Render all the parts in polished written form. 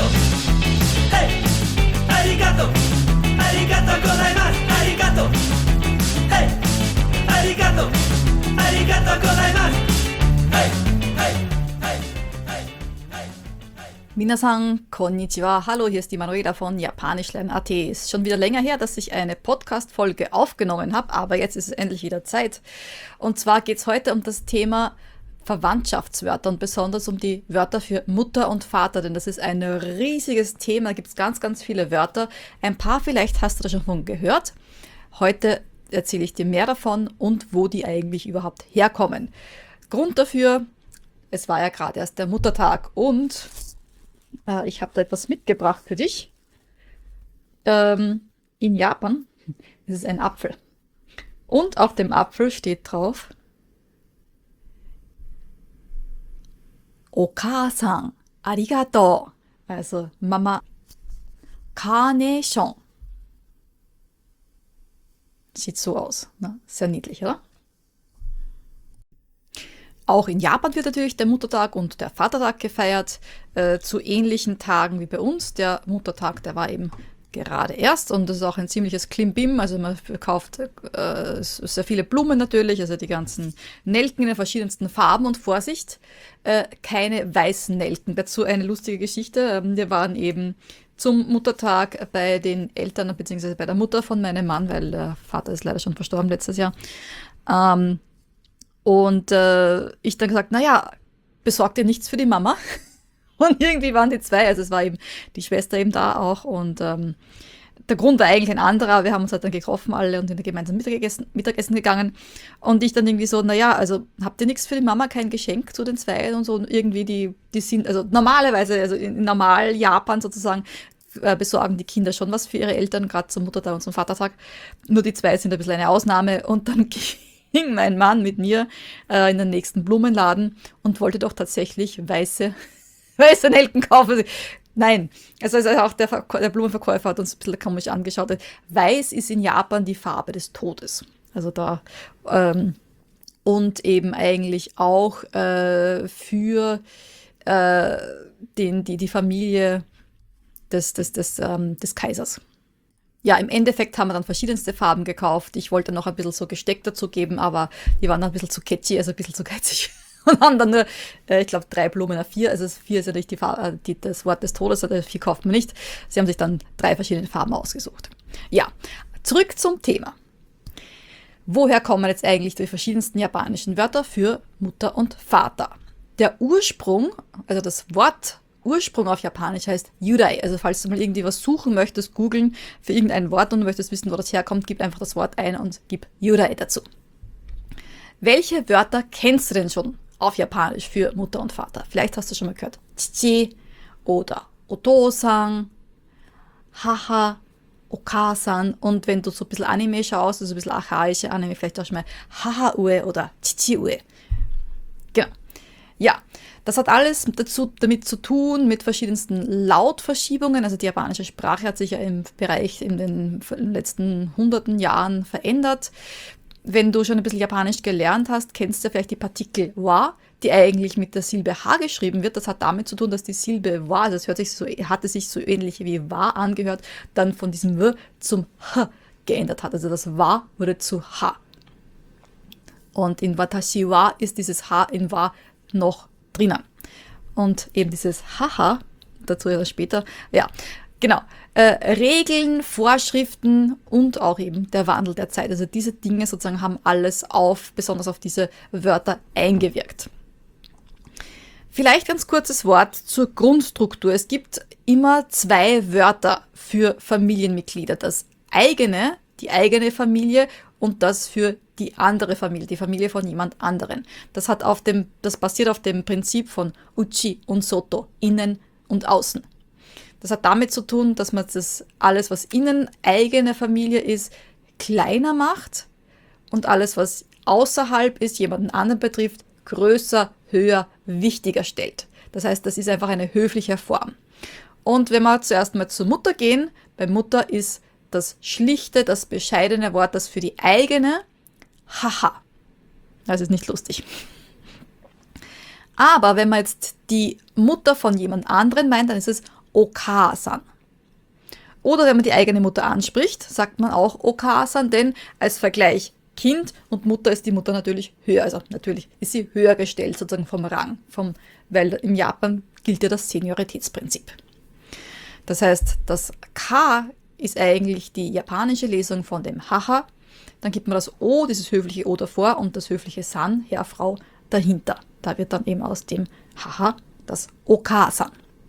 Hey, arigato, arigato gozaimasu, arigato. Hey, arigato, arigato gozaimasu. Hey, hey, hey, hey, hey, hey. Minasan, konnichiwa. Hallo, hier ist die Manuela von Japanischlernen.at. Ist schon wieder länger her, dass ich eine Podcast-Folge aufgenommen habe, aber jetzt ist es endlich wieder Zeit. Und zwar geht es heute um das Thema Verwandtschaftswörter und besonders um die Wörter für Mutter und Vater, denn das ist ein riesiges Thema, da gibt es ganz, ganz viele Wörter. Ein paar vielleicht hast du da schon von gehört. Heute erzähle ich dir mehr davon und wo die eigentlich überhaupt herkommen. Grund dafür, es war ja gerade erst der Muttertag und ich habe da etwas mitgebracht für dich. In Japan ist es ein Apfel und auf dem Apfel steht drauf Oka-san, arigato. Also Mama. Carnation. Sieht so aus. Ne? Sehr niedlich, oder? Auch in Japan wird natürlich der Muttertag und der Vatertag gefeiert. Zu ähnlichen Tagen wie bei uns. Der Muttertag, der war eben gerade erst und das ist auch ein ziemliches Klimbim, also man verkauft sehr viele Blumen natürlich, also die ganzen Nelken in den verschiedensten Farben und Vorsicht, keine weißen Nelken. Dazu eine lustige Geschichte, wir waren eben zum Muttertag bei den Eltern bzw. bei der Mutter von meinem Mann, weil der Vater ist leider schon verstorben letztes Jahr, und ich dann gesagt, naja, besorgt ihr nichts für die Mama? Und irgendwie waren die zwei, also es war eben die Schwester eben da auch und der Grund war eigentlich ein anderer, wir haben uns halt dann getroffen alle und sind gemeinsam Mittagessen gegangen und ich dann irgendwie so, naja, also habt ihr nichts für die Mama, kein Geschenk zu den zwei und so und irgendwie die sind, also normalerweise, also in normal Japan sozusagen, besorgen die Kinder schon was für ihre Eltern, gerade zum Muttertag und zum Vatertag, nur die zwei sind ein bisschen eine Ausnahme und dann ging mein Mann mit mir in den nächsten Blumenladen und wollte doch tatsächlich weiße Nelken kaufen. Nein, also auch der Blumenverkäufer hat uns ein bisschen komisch angeschaut. Weiß ist in Japan die Farbe des Todes. Also da, und eben eigentlich auch für die Familie des Kaisers. Ja, im Endeffekt haben wir dann verschiedenste Farben gekauft. Ich wollte noch ein bisschen so Gesteck dazu geben, aber die waren dann ein bisschen zu catchy, also ein bisschen zu geizig. Und haben dann nur, ich glaube, 3 Blumen auf 4. Also 4 ist ja nicht das Wort des Todes, also 4 kauft man nicht. Sie haben sich dann 3 verschiedene Farben ausgesucht. Ja, zurück zum Thema. Woher kommen jetzt eigentlich die verschiedensten japanischen Wörter für Mutter und Vater? Der Ursprung, also das Wort Ursprung auf Japanisch heißt Yurai. Also falls du mal irgendwie was suchen möchtest, googeln für irgendein Wort und du möchtest wissen, wo das herkommt, gib einfach das Wort ein und gib Yurai dazu. Welche Wörter kennst du denn schon auf Japanisch für Mutter und Vater? Vielleicht hast du schon mal gehört. Chichi oder Otosan, Haha, Okasan und wenn du so ein bisschen Anime schaust, also ein bisschen archaische Anime, vielleicht auch schon mal Haha-ue oder Chichi-ue. Genau. Ja, das hat alles damit zu tun, mit verschiedensten Lautverschiebungen. Also die japanische Sprache hat sich ja im Bereich in den letzten hunderten Jahren verändert. Wenn du schon ein bisschen Japanisch gelernt hast, kennst du vielleicht die Partikel wa, die eigentlich mit der Silbe ha geschrieben wird. Das hat damit zu tun, dass die Silbe wa, also hatte sich so ähnlich wie wa angehört, dann von diesem w zum h geändert hat. Also das wa wurde zu ha. Und in watashi wa ist dieses h in wa noch drinnen. Und eben dieses haha, dazu ja später, ja, genau. Regeln, Vorschriften und auch eben der Wandel der Zeit. Also diese Dinge sozusagen haben alles besonders auf diese Wörter eingewirkt. Vielleicht ganz kurzes Wort zur Grundstruktur. Es gibt immer 2 Wörter für Familienmitglieder. Die eigene Familie und das für die andere Familie, die Familie von jemand anderen. Das basiert auf dem Prinzip von Uchi und Soto, innen und außen. Das hat damit zu tun, dass man das alles, was innen eigene Familie ist, kleiner macht und alles, was außerhalb ist, jemanden anderen betrifft, größer, höher, wichtiger stellt. Das heißt, das ist einfach eine höfliche Form. Und wenn wir zuerst mal zur Mutter gehen, bei Mutter ist das schlichte, das bescheidene Wort, das für die eigene, haha. Das ist nicht lustig. Aber wenn man jetzt die Mutter von jemand anderen meint, dann ist es Oka-san. Oder wenn man die eigene Mutter anspricht, sagt man auch Oka-san, denn als Vergleich Kind und Mutter ist die Mutter natürlich höher. Also natürlich ist sie höher gestellt, sozusagen vom Rang, weil im Japan gilt ja das Senioritätsprinzip. Das heißt, das Ka ist eigentlich die japanische Lesung von dem Haha. Dann gibt man das O, dieses höfliche O davor und das höfliche San, Herr, Frau, dahinter. Da wird dann eben aus dem Haha das Oka-san.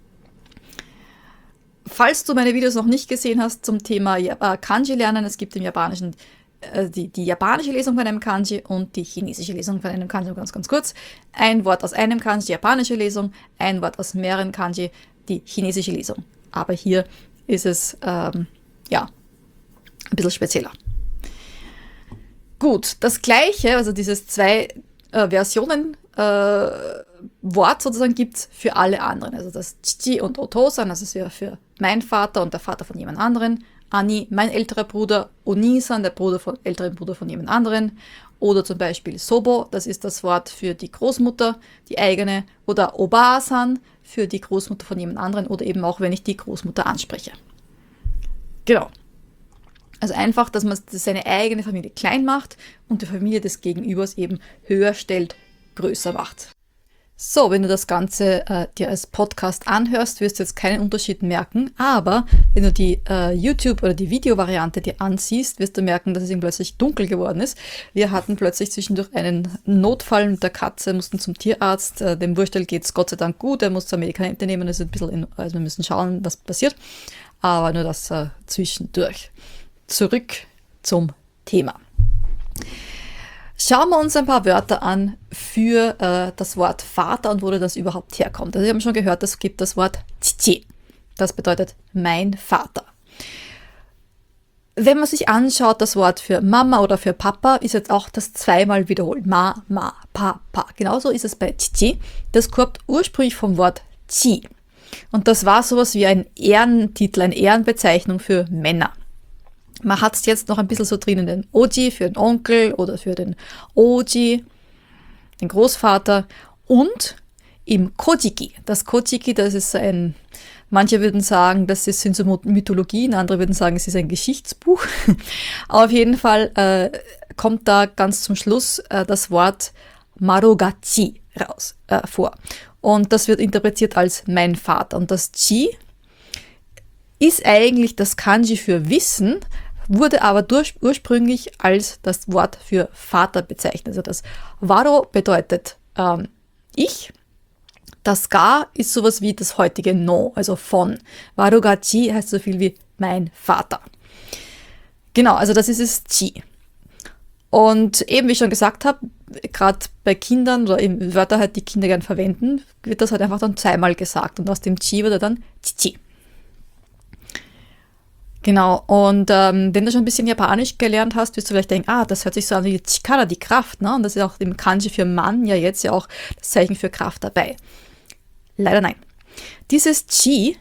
Falls du meine Videos noch nicht gesehen hast zum Thema Kanji lernen, es gibt im Japanischen die japanische Lesung von einem Kanji und die chinesische Lesung von einem Kanji. Ganz, ganz kurz. Ein Wort aus einem Kanji, die japanische Lesung, ein Wort aus mehreren Kanji, die chinesische Lesung. Aber hier ist es ein bisschen spezieller. Gut, das gleiche, also dieses 2 Versionen Wort sozusagen gibt es für alle anderen. Also das Chichi und Otosan, das ist ja für mein Vater und der Vater von jemand anderen. Ani, mein älterer Bruder. Onisan, der ältere Bruder von jemand anderen. Oder zum Beispiel Sobo, das ist das Wort für die Großmutter, die eigene. Oder Oba-san für die Großmutter von jemand anderen. Oder eben auch, wenn ich die Großmutter anspreche. Genau. Also einfach, dass man seine eigene Familie klein macht und die Familie des Gegenübers eben höher stellt, größer macht. So, wenn du das Ganze dir als Podcast anhörst, wirst du jetzt keinen Unterschied merken, aber wenn du die YouTube- oder die Videovariante dir ansiehst, wirst du merken, dass es ihm plötzlich dunkel geworden ist. Wir hatten plötzlich zwischendurch einen Notfall mit der Katze, mussten zum Tierarzt, dem Wurstel geht es Gott sei Dank gut, er muss zwar Medikamente nehmen, also wir müssen schauen, was passiert, aber nur das zwischendurch. Zurück zum Thema. Schauen wir uns ein paar Wörter an für das Wort Vater und wo das überhaupt herkommt. Also wir haben schon gehört, es gibt das Wort Chichi. Das bedeutet mein Vater. Wenn man sich anschaut, das Wort für Mama oder für Papa ist jetzt auch das zweimal wiederholt. Ma, pa, pa. Genauso ist es bei Chichi. Das kommt ursprünglich vom Wort Chi. Und das war sowas wie ein Ehrentitel, eine Ehrenbezeichnung für Männer. Man hat es jetzt noch ein bisschen so drinnen, den Oji für den Onkel oder für den Oji, den Großvater. Und im Kojiki. Das Kojiki, das ist manche würden sagen, sind so Mythologien, andere würden sagen, es ist ein Geschichtsbuch. Auf jeden Fall kommt da ganz zum Schluss das Wort Marogachi vor. Und das wird interpretiert als mein Vater. Und das Chi ist eigentlich das Kanji für Wissen, wurde aber ursprünglich als das Wort für Vater bezeichnet. Also das Waro bedeutet ich, das Ga ist sowas wie das heutige No, also von. Warogachi heißt so viel wie mein Vater. Genau, also das ist es Chi. Und eben, wie ich schon gesagt habe, gerade bei Kindern oder eben Wörter halt, die Kinder gern verwenden, wird das halt einfach dann zweimal gesagt und aus dem Chi wird dann Chichi. Genau, und wenn du schon ein bisschen Japanisch gelernt hast, wirst du vielleicht denken, das hört sich so an wie Chikara, die Kraft, ne? Und das ist auch im Kanji für Mann ja jetzt ja auch das Zeichen für Kraft dabei. Leider nein. Dieses Chi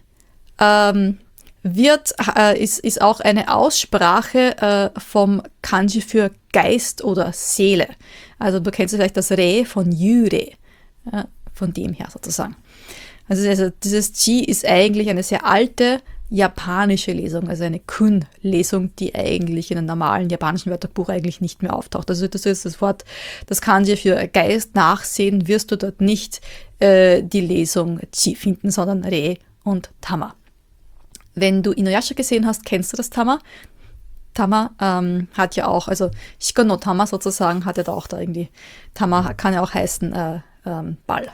ist auch eine Aussprache vom Kanji für Geist oder Seele. Also du kennst vielleicht das Re von Yure, von dem her sozusagen. Also dieses Chi ist eigentlich eine sehr alte japanische Lesung, also eine Kun-Lesung, die eigentlich in einem normalen japanischen Wörterbuch eigentlich nicht mehr auftaucht. Also das ist das Wort, das Kanji für Geist nachsehen, wirst du dort nicht die Lesung Chi finden, sondern Re und Tama. Wenn du Inuyasha gesehen hast, kennst du das Tama. Tama hat ja auch, also Shiko no Tama sozusagen, hat ja da auch da irgendwie, Tama kann ja auch heißen Ball.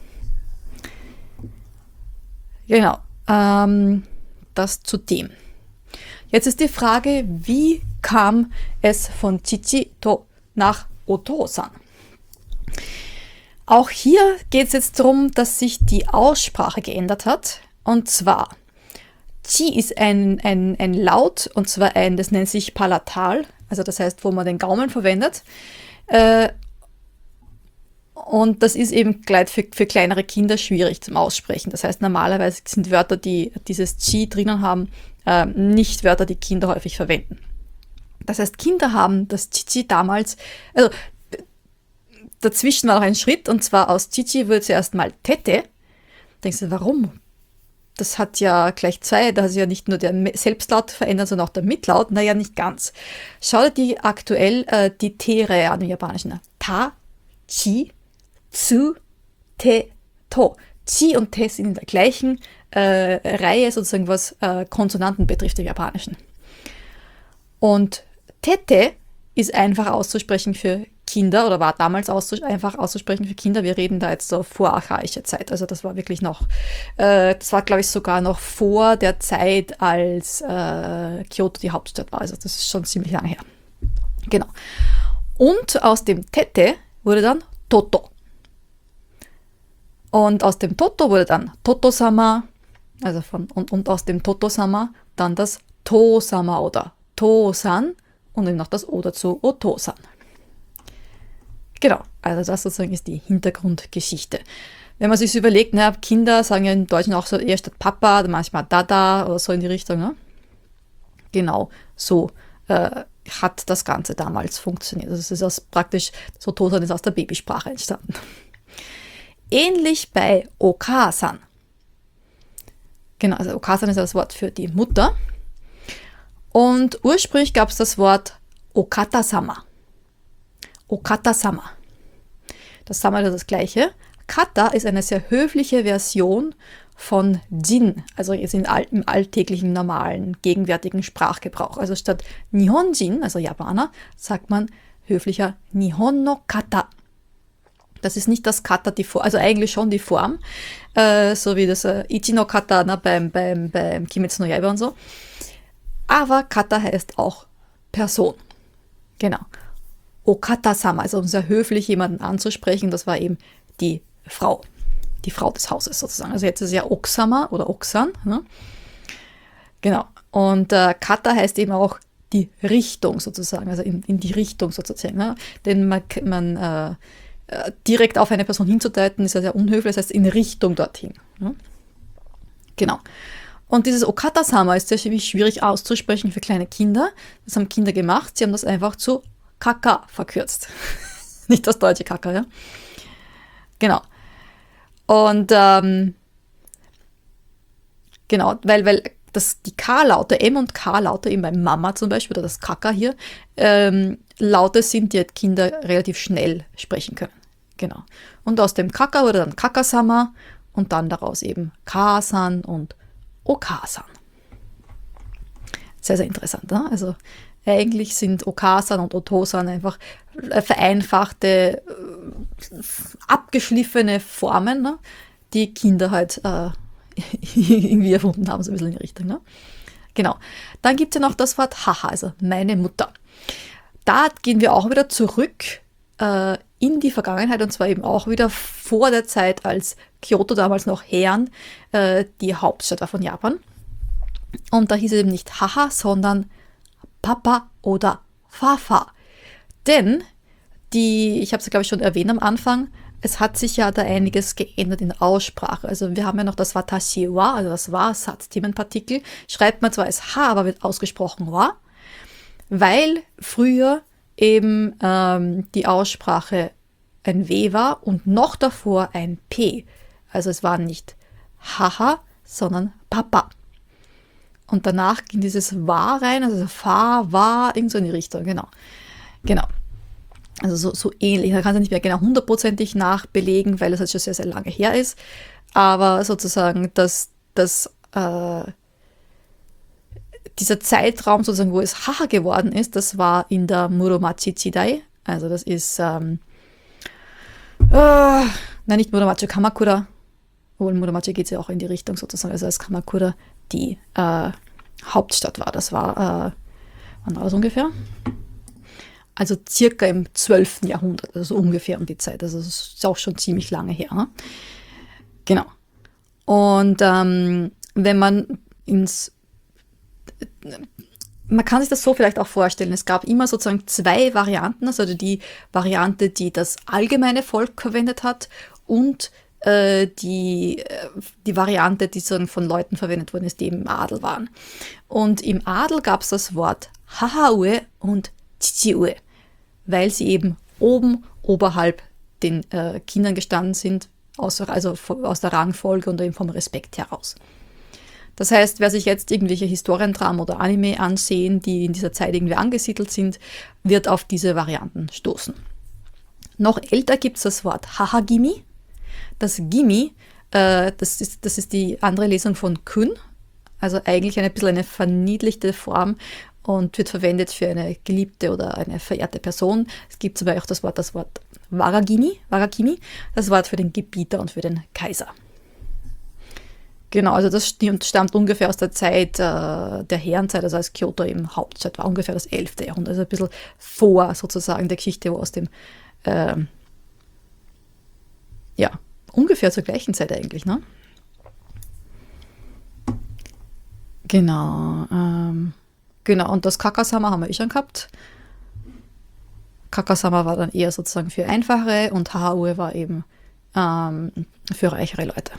Genau. Das zu dem. Jetzt ist die Frage, wie kam es von Chichi nach Otosan? Auch hier geht es jetzt darum, dass sich die Aussprache geändert hat. Und zwar, Chi ist ein Laut, und zwar das nennt sich Palatal, also das heißt, wo man den Gaumen verwendet. Und das ist eben gleich für kleinere Kinder schwierig zum Aussprechen. Das heißt, normalerweise sind Wörter, die dieses Chi drinnen haben, nicht Wörter, die Kinder häufig verwenden. Das heißt, Kinder haben das Chichi damals, also dazwischen war noch ein Schritt, und zwar aus Chichi wurde zuerst mal Tete. Denkst du, warum? das hat ja gleich zwei, da hat sich ja nicht nur der Selbstlaut verändert, sondern auch der Mitlaut. Naja, nicht ganz. Schau dir aktuell die T-Reihe an im Japanischen. Ta, Chi, Tsu, Te, To. Chi und Te sind in der gleichen Reihe, sozusagen was Konsonanten betrifft im Japanischen. Und Tete ist einfach auszusprechen für Kinder oder war damals einfach auszusprechen für Kinder. Wir reden da jetzt so vorarchaische Zeit. Also das war wirklich noch, das war glaube ich sogar noch vor der Zeit, als Kyoto die Hauptstadt war. Also das ist schon ziemlich lange her. Genau. Und aus dem Tete wurde dann Toto. Und aus dem Toto wurde dann Toto-sama, also und aus dem Toto-sama dann das To-sama oder To-san und eben noch das O dazu, O-To-san. Genau, also das sozusagen ist die Hintergrundgeschichte. Wenn man sich überlegt, ne, Kinder sagen ja im Deutschen auch so eher statt Papa, manchmal Dada oder so in die Richtung. Ne? Genau, so hat das Ganze damals funktioniert. Also es ist praktisch, so Tosan ist aus der Babysprache entstanden. Ähnlich bei Okasan. Genau, also Okasan ist das Wort für die Mutter. Und ursprünglich gab es das Wort Okata-sama. Okata-sama. Das Sama ist das gleiche. Kata ist eine sehr höfliche Version von Jin, also jetzt im alltäglichen, normalen, gegenwärtigen Sprachgebrauch. Also statt Nihonjin, also Japaner, sagt man höflicher Nihon no Kata. Das ist nicht das Kata, die Form, also eigentlich schon die Form, so wie das Ichi no Kata beim Kimetsu no Yaiba und so. Aber Kata heißt auch Person. Genau. Okata-sama, also um sehr höflich jemanden anzusprechen, das war eben die Frau des Hauses sozusagen. Also jetzt ist es ja Oksama oder Oksan. Ne? Genau. Und Kata heißt eben auch die Richtung sozusagen, also in die Richtung sozusagen. Ne? Denn man direkt auf eine Person hinzudeuten, ist ja sehr unhöflich, das heißt in Richtung dorthin. Ne? Genau. Und dieses Okata-sama ist sehr schwierig auszusprechen für kleine Kinder. Das haben Kinder gemacht, sie haben das einfach zu Kaka verkürzt. Nicht das deutsche Kaka, ja. Genau. Und genau, weil die K-Laute, M und K-Laute, eben bei Mama zum Beispiel, oder das Kaka hier, Laute sind, die Kinder relativ schnell sprechen können. Genau. Und aus dem Kaka wurde dann Kaka-sama und dann daraus eben Ka-san und Okasan. Sehr, sehr interessant, ne? Also eigentlich sind Okasan und Otosan einfach vereinfachte, abgeschliffene Formen, ne, die Kinder halt irgendwie erfunden haben, so ein bisschen in die Richtung. Ne? Genau. Dann gibt es ja noch das Wort Haha, also meine Mutter. Da gehen wir auch wieder zurück in die Vergangenheit und zwar eben auch wieder vor der Zeit, als Kyoto damals noch Heian die Hauptstadt war von Japan. Und da hieß es eben nicht Haha, sondern Papa oder Fafa. Denn ich habe es glaube ich schon erwähnt am Anfang, es hat sich ja da einiges geändert in der Aussprache. Also wir haben ja noch das Watashi wa, also das wa, Satzthemenpartikel, schreibt man zwar als H, aber wird ausgesprochen wa, weil früher eben die Aussprache ein W war und noch davor ein P. Also es war nicht Haha, sondern Papa. Und danach ging dieses Wa rein, also Fa, Wa, irgend so in die Richtung, genau. Also so ähnlich. Da kann es nicht mehr genau hundertprozentig nachbelegen, weil es halt schon sehr, sehr lange her ist. Aber sozusagen, dieser Zeitraum, sozusagen, wo es Haha geworden ist, das war in der Muromachi Chidai. Also das ist, nicht Muromachi, Kamakura. Obwohl Muromachi geht ja auch in die Richtung sozusagen, also als Kamakura die Hauptstadt war. Das war, wann war das ungefähr? Also circa im 12. Jahrhundert, also ungefähr um die Zeit. Also das ist auch schon ziemlich lange her. Ne? Genau. Und wenn man man kann sich das so vielleicht auch vorstellen, es gab immer sozusagen zwei Varianten, also die Variante, die das allgemeine Volk verwendet hat und die Variante, die sozusagen von Leuten verwendet worden ist, die im Adel waren. Und im Adel gab es das Wort Hahaue und Chichiue, weil sie eben oberhalb den Kindern gestanden sind, also aus der Rangfolge und eben vom Respekt heraus. Das heißt, wer sich jetzt irgendwelche Historiendramen oder Anime ansehen, die in dieser Zeit irgendwie angesiedelt sind, wird auf diese Varianten stoßen. Noch älter gibt es das Wort Hahagimi. Das Gimi, das ist die andere Lesung von Kun, also eigentlich ein bisschen eine verniedlichte Form und wird verwendet für eine geliebte oder eine verehrte Person. Es gibt zum Beispiel auch das Wort Waragimi, das Wort für den Gebieter und für den Kaiser. Genau, also das stammt ungefähr aus der Zeit der Herrenzeit, also als Kyoto eben Hauptstadt war, ungefähr das 11. Jahrhundert, also ein bisschen vor sozusagen der Geschichte, wo aus dem, ungefähr zur gleichen Zeit eigentlich, ne? Genau, und das Kakasama haben wir schon gehabt. Kakasama war dann eher sozusagen für Einfache und Hahaue war eben für reichere Leute.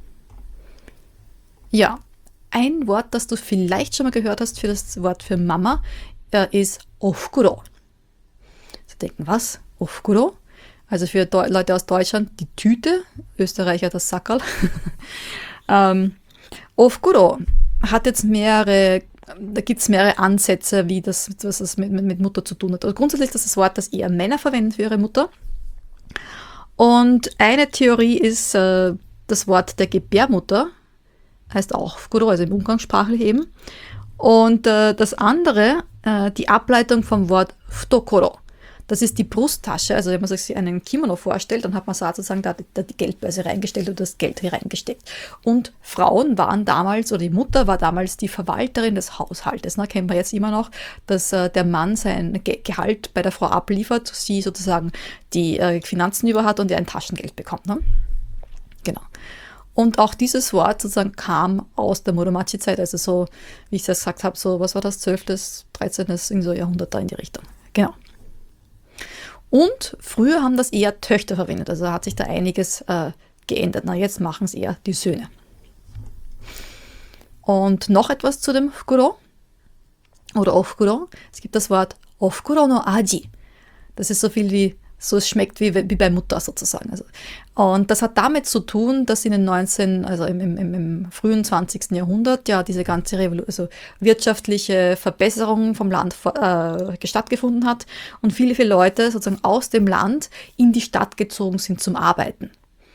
Ja, ein Wort, das du vielleicht schon mal gehört hast für das Wort für Mama, ist Ofukuro. Sie denken, was? Ofukuro? Also für Leute aus Deutschland die Tüte, Österreicher das Sackerl. Ofukuro hat jetzt da gibt es mehrere Ansätze, was das mit Mutter zu tun hat. Also grundsätzlich ist das Wort, das eher Männer verwenden für ihre Mutter. Und eine Theorie ist das Wort der Gebärmutter, heißt auch Ofukuro, also im Umgangssprachlich eben. Und das andere, die Ableitung vom Wort Futokoro. Das ist die Brusttasche, also wenn man sich einen Kimono vorstellt, dann hat man sozusagen da die Geldbörse reingestellt und das Geld hier reingesteckt. Und Frauen waren damals, oder die Mutter war damals die Verwalterin des Haushaltes. Ne? Kennen wir jetzt immer noch, dass der Mann sein Gehalt bei der Frau abliefert, sie sozusagen die Finanzen über hat und er ein Taschengeld bekommt. Ne? Genau. Und auch dieses Wort sozusagen kam aus der Muromachi-Zeit, also so, wie ich es gesagt habe, so, was war das, 12., 13. So Jahrhundert da in die Richtung. Genau. Und früher haben das eher Töchter verwendet, also hat sich da einiges geändert. Na, jetzt machen es eher die Söhne. Und noch etwas zu dem Ofukuro oder Ofukuro. Es gibt das Wort Ofukuro no Aji. Das ist so viel wie, so es schmeckt wie bei Mutter sozusagen. Also, und das hat damit zu tun, dass in den im frühen 20. Jahrhundert ja diese ganze wirtschaftliche Verbesserung vom Land stattgefunden hat und viele Leute sozusagen aus dem Land in die Stadt gezogen sind zum Arbeiten.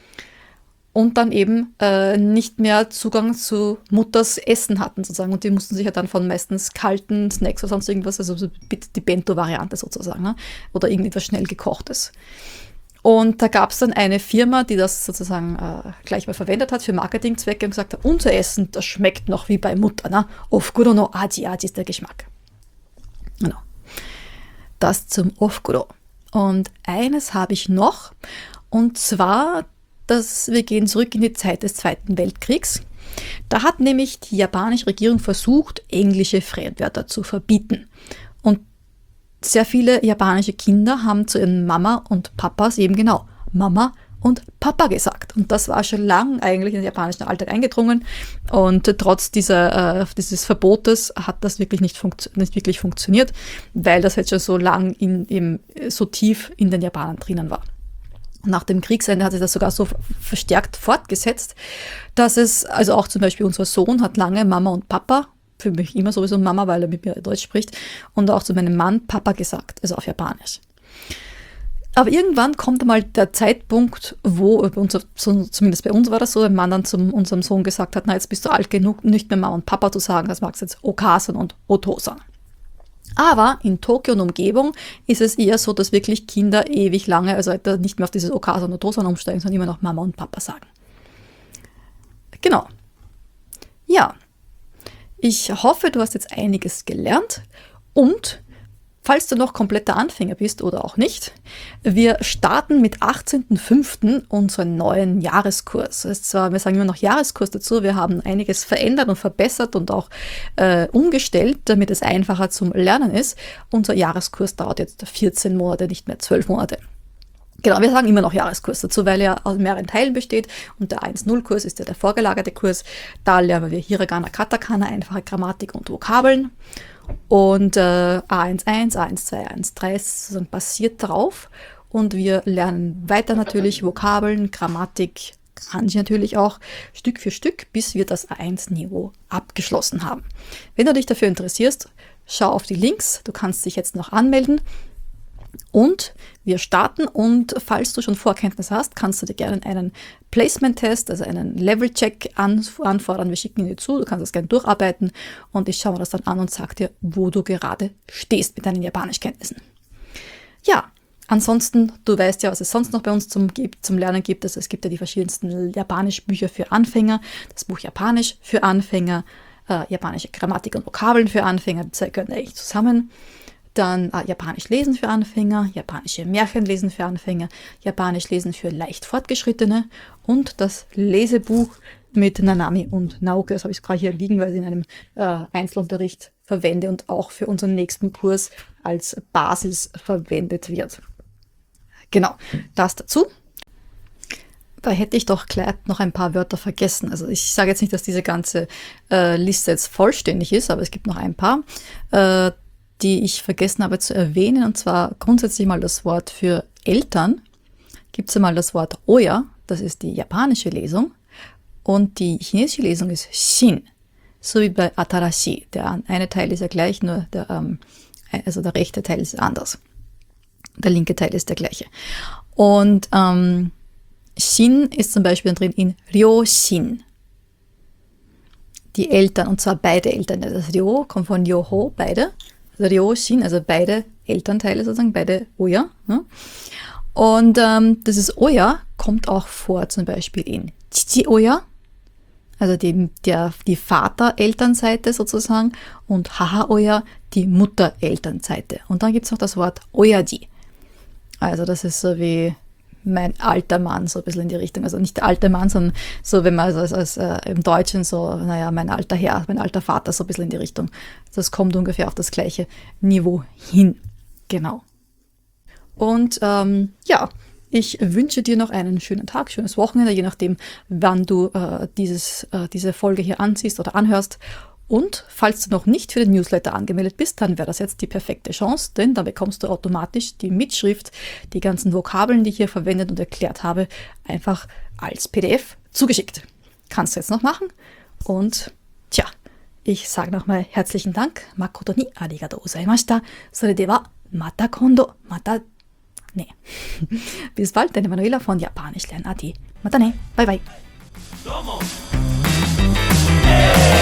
Und dann eben nicht mehr Zugang zu Mutters Essen hatten sozusagen. Und die mussten sich ja dann von meistens kalten Snacks oder sonst irgendwas, also die Bento-Variante sozusagen, ne? Oder irgendetwas schnell gekochtes. Und da gab es dann eine Firma, die das sozusagen gleich mal verwendet hat für Marketingzwecke und gesagt hat, unser Essen, das schmeckt noch wie bei Mutter. Ne? Ofukuro no Aji, Aji ist der Geschmack. Genau. Das zum Ofukuro. Und eines habe ich noch, und zwar wir gehen zurück in die Zeit des Zweiten Weltkriegs. Da hat nämlich die japanische Regierung versucht, englische Fremdwörter zu verbieten. Und sehr viele japanische Kinder haben zu ihren Mama und Papas eben genau Mama und Papa gesagt. Und das war schon lang eigentlich in den japanischen Alltag eingedrungen. Und trotz dieses Verbotes hat das wirklich nicht wirklich funktioniert, weil das jetzt schon so lang so tief in den Japanern drinnen war. Nach dem Kriegsende hat sich das sogar so verstärkt fortgesetzt, dass also auch zum Beispiel unser Sohn hat lange Mama und Papa, für mich immer sowieso Mama, weil er mit mir Deutsch spricht, und auch zu meinem Mann Papa gesagt, also auf Japanisch. Aber irgendwann kommt einmal der Zeitpunkt, wo, zumindest bei uns war das so, ein Mann dann zu unserem Sohn gesagt hat, na jetzt bist du alt genug, nicht mehr Mama und Papa zu sagen, das magst du jetzt Okasan und Otosan. Aber in Tokio und Umgebung ist es eher so, dass wirklich Kinder ewig lange, also nicht mehr auf dieses Okasan und Otosan umsteigen, sondern immer noch Mama und Papa sagen. Genau. Ja, ich hoffe, du hast jetzt einiges gelernt und falls du noch kompletter Anfänger bist oder auch nicht, wir starten mit 18.05. unseren neuen Jahreskurs. Wir sagen immer noch Jahreskurs dazu. Wir haben einiges verändert und verbessert und auch umgestellt, damit es einfacher zum Lernen ist. Unser Jahreskurs dauert jetzt 14 Monate, nicht mehr 12 Monate. Genau, wir sagen immer noch Jahreskurs dazu, weil er aus mehreren Teilen besteht. Und der 1.0-Kurs ist ja der vorgelagerte Kurs. Da lernen wir Hiragana, Katakana, einfache Grammatik und Vokabeln. Und A11, A12, A13 basiert darauf. Und wir lernen weiter natürlich Vokabeln, Grammatik, Kanji natürlich auch, Stück für Stück, bis wir das A1-Niveau abgeschlossen haben. Wenn du dich dafür interessierst, schau auf die Links, du kannst dich jetzt noch anmelden und wir starten, und falls du schon Vorkenntnisse hast, kannst du dir gerne einen Placement-Test, also einen Level-Check anfordern. Wir schicken ihn dir zu, du kannst das gerne durcharbeiten und ich schaue mir das dann an und sage dir, wo du gerade stehst mit deinen Japanischkenntnissen. Ja, ansonsten, du weißt ja, was es sonst noch bei uns zum Lernen gibt. Also es gibt ja die verschiedensten Japanisch-Bücher für Anfänger, das Buch Japanisch für Anfänger, japanische Grammatik und Vokabeln für Anfänger, die zwei gehören eigentlich zusammen. Dann Japanisch lesen für Anfänger, japanische Märchen lesen für Anfänger, Japanisch lesen für leicht Fortgeschrittene und das Lesebuch mit Nanami und Naoki. Das habe ich gerade hier liegen, weil ich in einem Einzelunterricht verwende und auch für unseren nächsten Kurs als Basis verwendet wird. Genau, das dazu. Da hätte ich doch gleich noch ein paar Wörter vergessen. Also ich sage jetzt nicht, dass diese ganze Liste jetzt vollständig ist, aber es gibt noch ein paar, die ich vergessen habe zu erwähnen. Und zwar grundsätzlich mal das Wort für Eltern. Gibt es einmal das Wort Oya, das ist die japanische Lesung. Und die chinesische Lesung ist Shin. So wie bei Atarashi. Der eine Teil ist ja gleich, nur der rechte Teil ist anders. Der linke Teil ist der gleiche. Und Shin ist zum Beispiel drin in Ryoshin. Die Eltern, und zwar beide Eltern. Das Ryo kommt von Yoho, beide. Ryoshin, also beide Elternteile sozusagen, beide Oya. Ne? Und dieses Oya kommt auch vor, zum Beispiel in Chichi-Oya, also die Vaterelternseite sozusagen, und Haha-Oya, die Mutterelternseite. Und dann gibt es noch das Wort Oyaji. Also das ist so wie mein alter Mann, so ein bisschen in die Richtung. Also nicht der alte Mann, sondern so, wenn man als im Deutschen so, naja, mein alter Herr, mein alter Vater, so ein bisschen in die Richtung. Das kommt ungefähr auf das gleiche Niveau hin. Genau. Und ich wünsche dir noch einen schönen Tag, schönes Wochenende, je nachdem, wann du diese Folge hier ansiehst oder anhörst. Und falls du noch nicht für den Newsletter angemeldet bist, dann wäre das jetzt die perfekte Chance, denn dann bekommst du automatisch die Mitschrift, die ganzen Vokabeln, die ich hier verwendet und erklärt habe, einfach als PDF zugeschickt. Kannst du jetzt noch machen. Und ich sage nochmal herzlichen Dank. Makoto ni arigatou gozaimashita. Sore de wa mata kondo. Bis bald, deine Manuela von Japanisch lernen.at. Mata ne. Bye bye. Domo. Hey.